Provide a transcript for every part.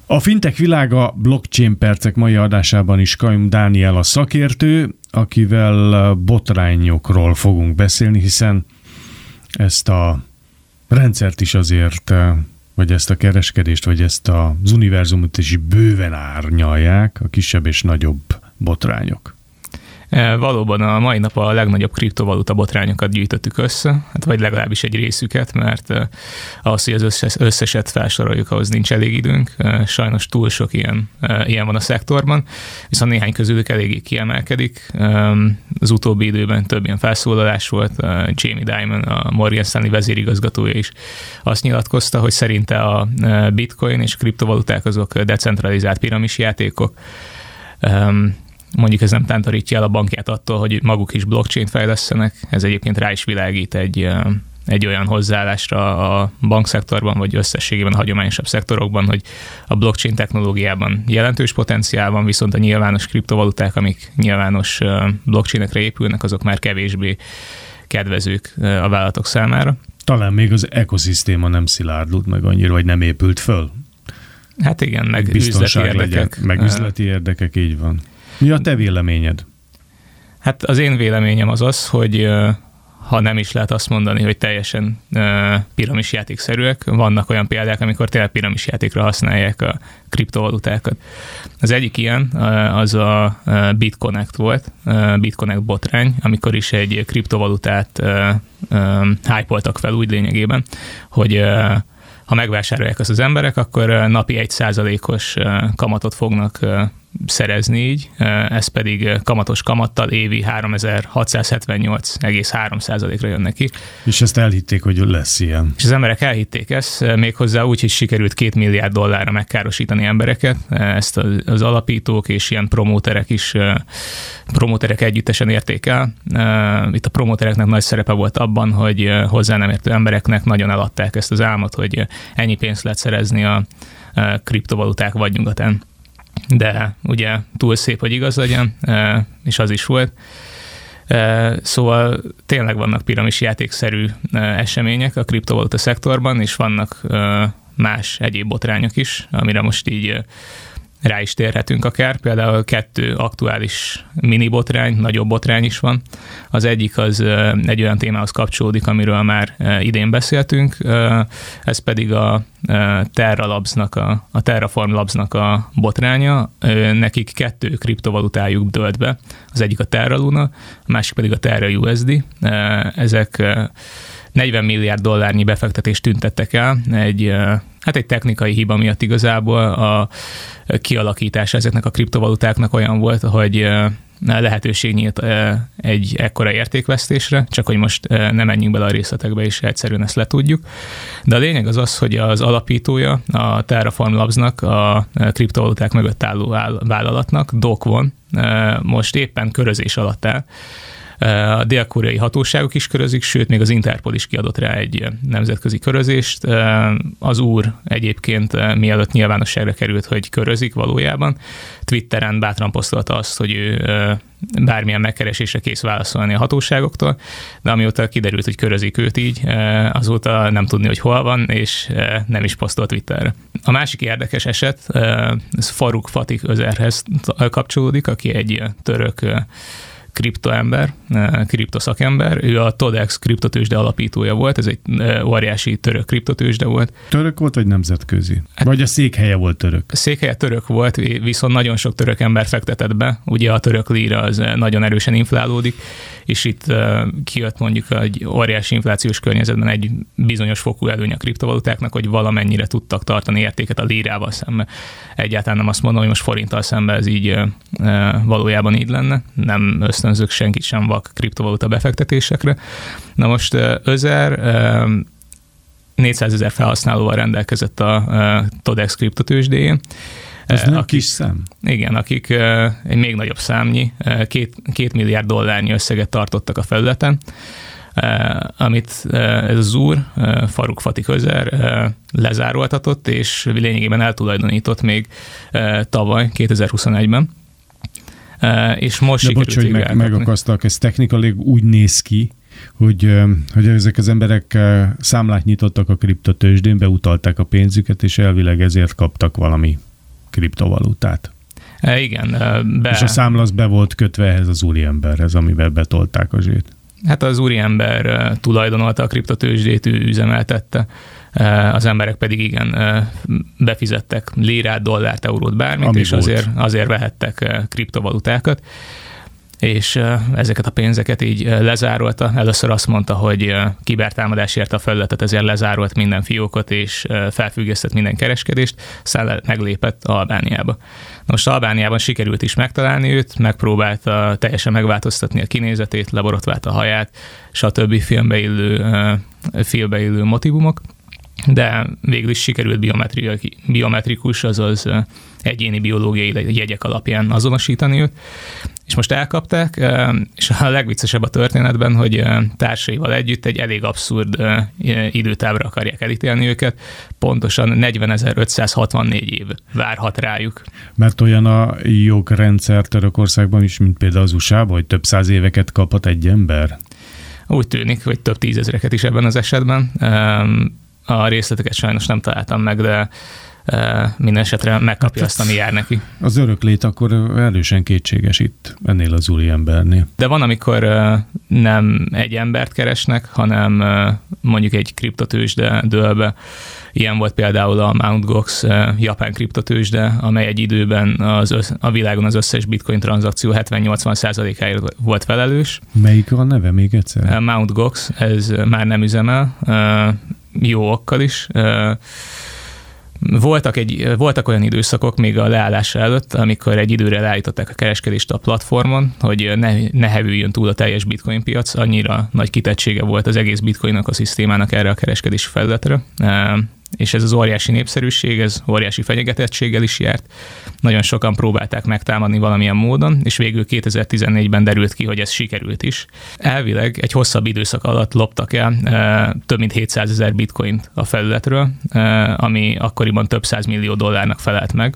A fintech világa blockchain percek mai adásában is Kajum Dániel a szakértő, akivel botrányokról fogunk beszélni, hiszen ezt a rendszert is azért, vagy ezt a kereskedést, vagy ezt az univerzumot is bőven árnyalják a kisebb és nagyobb botrányok. Valóban a mai nap a legnagyobb kriptovaluta botrányokat gyűjtöttük össze, hát vagy legalábbis egy részüket, mert ahhoz, hogy az összeset felsoroljuk, ahhoz nincs elég időnk. Sajnos túl sok ilyen van a szektorban, viszont néhány közülük eléggé kiemelkedik. Az utóbbi időben több ilyen felszólalás volt. Jamie Dimon, a Morgan Stanley vezérigazgatója is azt nyilatkozta, hogy szerinte a bitcoin és a kriptovaluták azok decentralizált piramisjátékok. Mondjuk ez nem tántorítja el a bankját attól, hogy maguk is blockchain fejlesztenek. Ez egyébként rá is világít egy olyan hozzáállásra a bankszektorban, vagy összességében a hagyományosabb szektorokban, hogy a blockchain technológiában jelentős potenciál van, viszont a nyilvános kriptovaluták, amik nyilvános blockchainekre épülnek, azok már kevésbé kedvezők a vállalatok számára. Talán még az ekoszisztéma nem szilárdult meg annyira, vagy nem épült föl. Hát igen, meg üzleti érdekek. Meg üzleti érdekek, így van. Mi a te véleményed? Hát az én véleményem az, hogy ha nem is lehet azt mondani, hogy teljesen piramisjátékszerűek, vannak olyan példák, amikor tényleg piramisjátékra használják a kriptovalutákat. Az egyik ilyen az a BitConnect volt, BitConnect botrány, amikor is egy kriptovalutát hype-oltak fel úgy lényegében, hogy ha megvásárolják azt az emberek, akkor napi 1%-os kamatot fognak szerezni így, ez pedig kamatos kamattal évi 3678,3%-ra jön neki. És ezt elhitték, hogy lesz ilyen. És az emberek elhitték ezt, méghozzá úgy, hogy sikerült $2 milliárd megkárosítani embereket. Ezt az alapítók és ilyen promóterek együttesen érték el. Itt a promótereknek nagy szerepe volt abban, hogy hozzá nem értő embereknek nagyon eladták ezt az álmot, hogy ennyi pénzt lehet szerezni a kriptovaluták vadnyugatán. De ugye túl szép, hogy igaz legyen, és az is volt. Szóval tényleg vannak piramisjátékszerű események a kriptovaluta szektorban, és vannak más egyéb botrányok is, amire most így rá is térhetünk akár. Például 2 aktuális mini botrány, nagyobb botrány is van. Az egyik az egy olyan témához kapcsolódik, amiről már idén beszéltünk, ez pedig a Terra Labsnak, a Terraform Labsnak a botránya. Nekik 2 kriptovalutájuk dőlt be. Az egyik a Terra Luna, a másik pedig a Terra USD. Ezek $40 milliárd befektetést tüntettek el, egy technikai hiba miatt igazából a kialakítása ezeknek a kriptovalutáknak olyan volt, hogy lehetőség nyílt egy ekkora értékvesztésre, csak hogy most nem menjünk bele a részletekbe, és egyszerűen ezt letudjuk. De a lényeg az, hogy az alapítója a Terraform Labsnak, a kriptovaluták mögött álló vállalatnak, Do Kwon, most éppen körözés alatt áll. A dél-koreai hatóságok is körözik, sőt, még az Interpol is kiadott rá egy nemzetközi körözést. Az úr egyébként mielőtt nyilvánosságra került, hogy körözik valójában, Twitteren bátran posztolta azt, hogy ő bármilyen megkeresésre kész válaszolni a hatóságoktól, de amióta kiderült, hogy körözik őt így, azóta nem tudni, hogy hol van, és nem is posztolt Twitterre. A másik érdekes eset, ez Faruk Fatih Özerhez kapcsolódik, aki egy török kriptoszakember. Ő a TODEX kriptotőzsde alapítója volt, ez egy óriási török kriptotőzsde volt. Török volt, vagy nemzetközi? Vagy a székhelye volt török? A székhelye török volt, viszont nagyon sok török ember fektetett be. Ugye a török líra az nagyon erősen inflálódik, és itt kijött mondjuk egy óriási inflációs környezetben egy bizonyos fokú előny a kriptovalutáknak, hogy valamennyire tudtak tartani értéket a lírával szemben. Egyáltalán nem azt mondom, hogy most forinttal szemben ez így valójában így lenne. Nem ösztönzök senkit sem vak kriptovaluta befektetésekre. Na most Özer 400 000 felhasználóval rendelkezett a TODEX kriptotőzsdéjén. Ez nem kis szám? Igen, akik egy még nagyobb számnyi, $2 milliárd összeget tartottak a felületen, amit ez az úr, Faruk Fatih Özer lezároltatott, és lényegében eltulajdonított még tavaly, 2021-ben. És most sikerült hogy megakasztak, ez technikailag úgy néz ki, hogy ezek az emberek számlát nyitottak a kriptotőzsdén, beutalták a pénzüket, és elvileg ezért kaptak valami kriptovalutát. Igen. És a számla az be volt kötve ehhez az úriemberhez, amivel betolták a zsét. Hát az úriember tulajdonolta a kriptotőzsdét, ő üzemeltette, az emberek pedig igen, befizettek lirát, dollárt, eurót, bármit, ami és azért vehettek kriptovalutákat. És ezeket a pénzeket így lezárolta. Először azt mondta, hogy kibertámadás érte a felületet, ezért lezárolt minden fiókot, és felfüggesztett minden kereskedést, aztán meglépett Albániába. Most Albániában sikerült is megtalálni őt, megpróbálta teljesen megváltoztatni a kinézetét, leborotvált a haját, stb. Filmbe illő motivumok, de végül is sikerült biometrikus, azaz egyéni biológiai jegyek alapján azonosítani őt, és most elkapták, és a legviccesebb a történetben, hogy társaival együtt egy elég abszurd időtávra akarják elítélni őket, pontosan 40.564 év várhat rájuk. Mert olyan a jogrendszer Törökországban is, mint például az USA-ban, hogy több száz éveket kaphat egy ember? Úgy tűnik, hogy több tízezreket is ebben az esetben. A részleteket sajnos nem találtam meg, de minden esetre megkapja azt, ami jár neki. Az öröklét akkor erősen kétséges itt ennél az úriembernél. De van, amikor nem egy embert keresnek, hanem mondjuk egy kriptotőzsde dől be. Ilyen volt például a Mt. Gox japán kriptotőzsde, amely egy időben a világon az összes bitcoin tranzakció 70-80%-áért volt felelős. Melyik a neve még egyszer? Mt. Gox, ez már nem üzemel, jó okkal is. Voltak olyan időszakok még a leállása előtt, amikor egy időre leállították a kereskedést a platformon, hogy ne hevüljön túl a teljes bitcoin piac, annyira nagy kitettsége volt az egész bitcoin ökoszisztémának erre a kereskedési felületre, és ez az óriási népszerűség, ez óriási fenyegetettséggel is járt. Nagyon sokan próbálták megtámadni valamilyen módon, és végül 2014-ben derült ki, hogy ez sikerült is. Elvileg egy hosszabb időszak alatt loptak el több mint 700 000 bitcoint a felületről, ami akkoriban több 100 millió dollárnak felelt meg,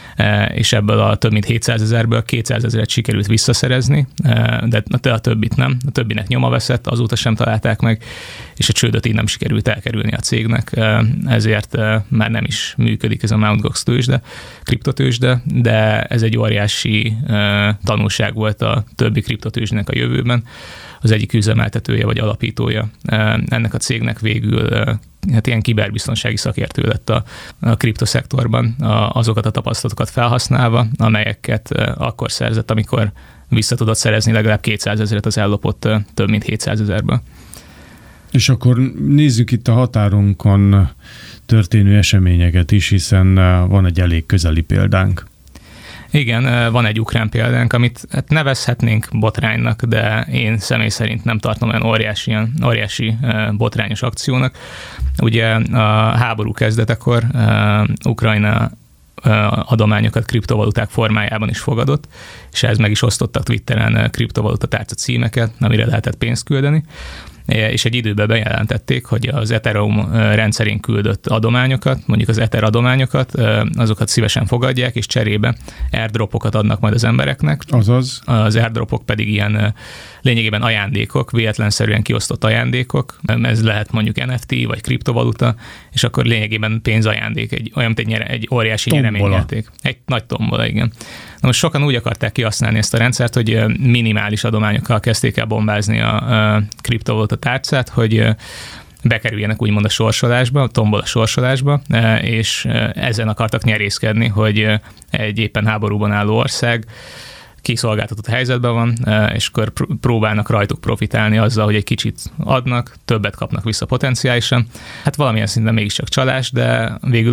és ebből a több mint 700 000-ből 200 000-et sikerült visszaszerezni, de a többit nem. A többinek nyoma veszett, azóta sem találták meg, és a csődöt így nem sikerült elkerülni a cégnek, ezért már nem is működik ez a Mt. Gox tőzsde, kriptotőzsde, de ez egy óriási tanulság volt a többi kriptotőzsdének a jövőben. Az egyik üzemeltetője vagy alapítója ennek a cégnek végül hát ilyen kiberbiztonsági szakértő lett a kriptoszektorban, azokat a tapasztalatokat felhasználva, amelyeket akkor szerzett, amikor vissza tudott szerezni legalább 200 000-et az ellopott több mint 700 000-ből. És akkor nézzük itt a határunkon történő eseményeket is, hiszen van egy elég közeli példánk. Igen, van egy ukrán példánk, amit nevezhetnénk botránynak, de én személy szerint nem tartom olyan óriási botrányos akciónak. Ugye a háború kezdetekor Ukrajna adományokat kriptovaluták formájában is fogadott, és ez meg is osztottak Twitteren kriptovaluta tárca címeket, amire lehetett pénzt küldeni, és egy időben bejelentették, hogy az Ethereum rendszerén küldött adományokat, mondjuk az Ether adományokat, azokat szívesen fogadják, és cserébe airdropokat adnak majd az embereknek. Azaz? Az airdropok pedig ilyen lényegében ajándékok, véletlenszerűen kiosztott ajándékok, ez lehet mondjuk NFT vagy kriptovaluta, és akkor lényegében pénzajándék, olyan, mint egy óriási nyereményjáték. Egy nagy tombola, igen. Na most sokan úgy akarták kihasználni ezt a rendszert, hogy minimális adományokkal kezdték el bombázni a kriptovaluta tárcát, hogy bekerüljenek úgymond a sorsolásba, a tombola sorsolásba, és ezen akartak nyerészkedni, hogy egy éppen háborúban álló ország kiszolgáltatott helyzetben van, és akkor próbálnak rajtuk profitálni azzal, hogy egy kicsit adnak, többet kapnak vissza potenciálisan. Hát valamilyen szinten mégiscsak csalás, de végül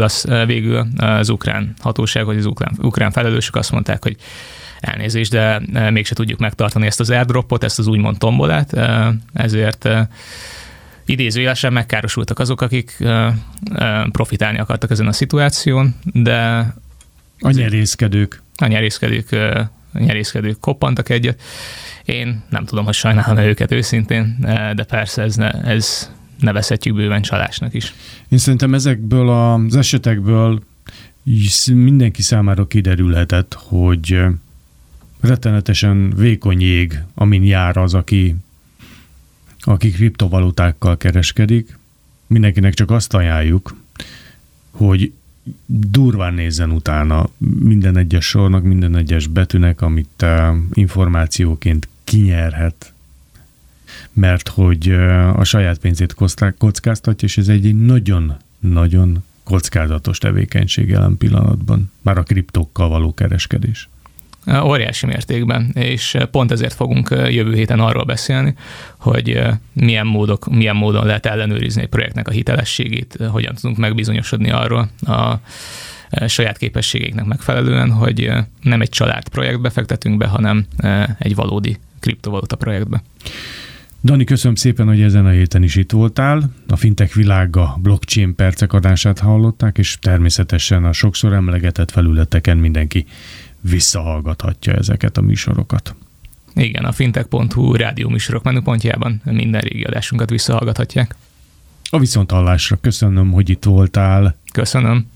az ukrán hatóság, vagy az ukrán felelősök azt mondták, hogy elnézést, de mégse tudjuk megtartani ezt az airdropot, ezt az úgymond tombolát, ezért idézőjelesen megkárosultak azok, akik profitálni akartak ezen a szituáción, de a nyerészkedők koppantak egyet. Én nem tudom, hogy sajnálom őket őszintén, de persze ez nevezhetjük bőven csalásnak is. Én szerintem ezekből az esetekből mindenki számára kiderülhetett, hogy rettenetesen vékony jég, amin jár az, aki kriptovalutákkal kereskedik. Mindenkinek csak azt ajánljuk, hogy durván nézzen utána minden egyes sornak, minden egyes betűnek, amit információként kinyerhet, mert hogy a saját pénzét kockáztatja, és ez egy nagyon-nagyon kockázatos tevékenység jelen pillanatban, már a kriptókkal való kereskedés. Óriási mértékben, és pont ezért fogunk jövő héten arról beszélni, hogy milyen módon lehet ellenőrizni egy projektnek a hitelességét, hogyan tudunk megbizonyosodni arról a saját képességeiknek megfelelően, hogy nem egy család projektbe fektetünk be, hanem egy valódi kriptovaluta projektbe. Dani, köszönöm szépen, hogy ezen a héten is itt voltál. A Fintech Világa blockchain percek adását hallották, és természetesen a sokszor emlegetett felületeken mindenki visszahallgathatja ezeket a műsorokat. Igen, a fintech.hu rádió műsorok menüpontjában minden régi adásunkat visszahallgathatják. A viszonthallásra köszönöm, hogy itt voltál. Köszönöm.